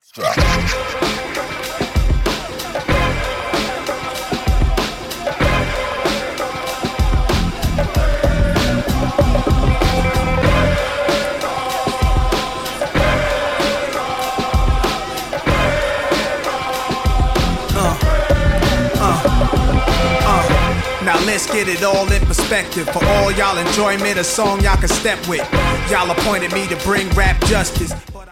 Now let's get it all in perspective. For all y'all enjoyment, a song y'all can step with. Y'all appointed me to bring rap justice.